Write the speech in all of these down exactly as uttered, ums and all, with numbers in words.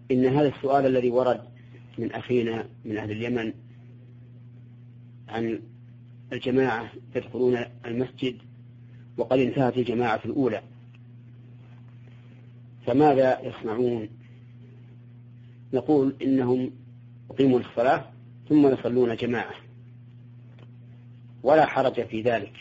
إن هذا السؤال الذي ورد من أخينا من أهل اليمن عن الجماعة يدخلون المسجد وقد انتهت الجماعة الأولى فماذا يصنعون؟ نقول إنهم يقيمون الصلاة ثم يصلون جماعة ولا حرج في ذلك،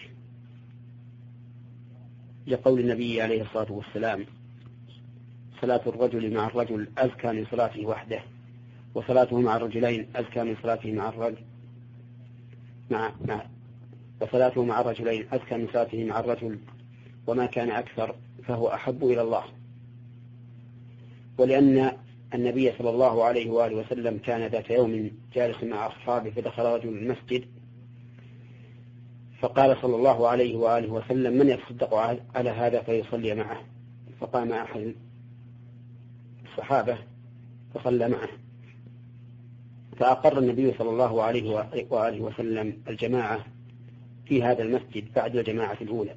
لقول النبي عليه الصلاة والسلام: صلاة الرجل مع الرجل أزكى من صلاته وحده، وصلاته مع الرجلين أزكى من صلاته مع الرجل مع مع وصلاته مع الرجلين أزكى من صلاته مع الرجل، وما كان أكثر فهو أحب إلى الله. ولأن النبي صلى الله عليه وآله وسلم كان ذات يوم جالس مع أصحابه فدخل رجل المسجد فقال صلى الله عليه وآله وسلم: من يتصدق على هذا فيصلي معه؟ فقام أحد الصحابة فصلى معه، فأقر النبي صلى الله عليه وآله وسلم الجماعة في هذا المسجد بعد الجماعة الأولى،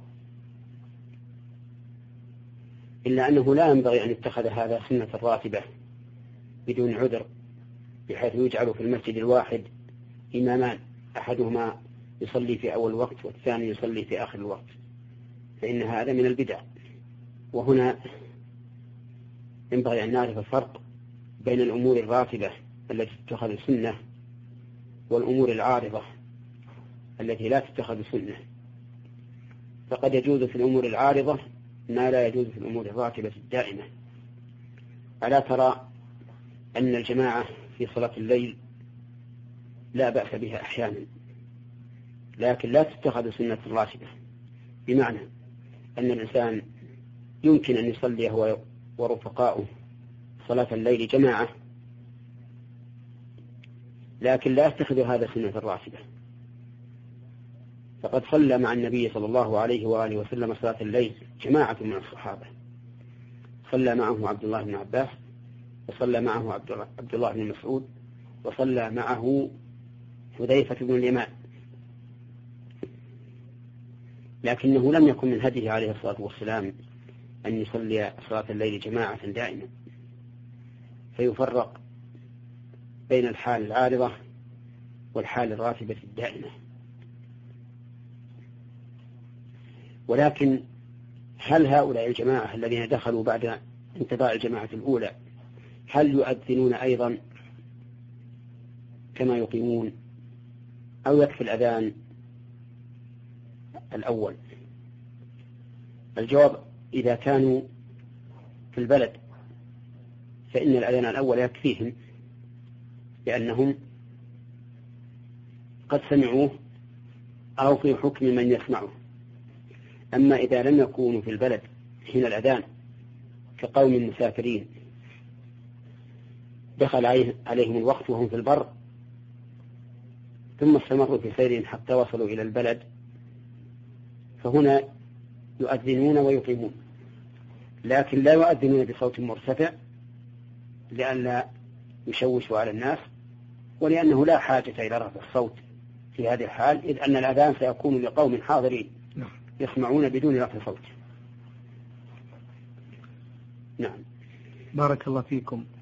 إلا أنه لا ينبغي أن يتخذ هذا سنة راتبة بدون عذر، بحيث يجعل في المسجد الواحد إمامان، أحدهما يصلي في أول وقت والثاني يصلي في آخر الوقت، فإن هذا من البدع. وهنا ينبغي أن نعرف الفرق بين الأمور الراتبة التي تتخذ سنة والأمور العارضة التي لا تتخذ سنة. فقد يجوز في الأمور العارضة ما لا يجوز في الأمور الراتبة الدائمة. ألا ترى أن الجماعة في صلاة الليل لا بأس بها أحيانا، لكن لا تتخذ سنة راتبة، بمعنى أن الإنسان يمكن أن يصلي هو ورفقاؤه صلاة الليل جماعة، لكن لا يتخذ هذا سنة راتبة. فقد صلى مع النبي صلى الله عليه وآله وسلم صلاة الليل جماعة من الصحابة، صلى معه عبد الله بن عباس، وصلى معه عبد الله بن مسعود، وصلى معه حذيفة بن اليمان، لكنه لم يكن من هديه عليه الصلاة والسلام أن يصلي صلاة الليل جماعة دائما، فيفرق بين الحال العارضة والحال الراتبة الدائمة. ولكن هل هؤلاء الجماعة الذين دخلوا بعد انتباع الجماعة الأولى هل يؤذنون أيضا كما يقيمون، أو يكفي الأذان الأول؟ الجواب: إذا كانوا في البلد فإن الأذان الأول يكفيهم، لأنهم قد سمعوه أو في حكم من يسمعه. أما إذا لم يكونوا في البلد حين الأذان كقوم مسافرين دخل عليهم الوقت وهم في البر ثم استمروا في سيرهم حتى وصلوا إلى البلد، فهنا يؤذنون ويقيمون، لكن لا يؤذنون بصوت مرتفع لئلا يشوشوا على الناس، ولأنه لا حاجة إلى رفع الصوت في هذه الحال، إذ أن الأذان سيكون لقوم حاضرين يسمعون بدون رفع صوت. نعم. بارك الله فيكم.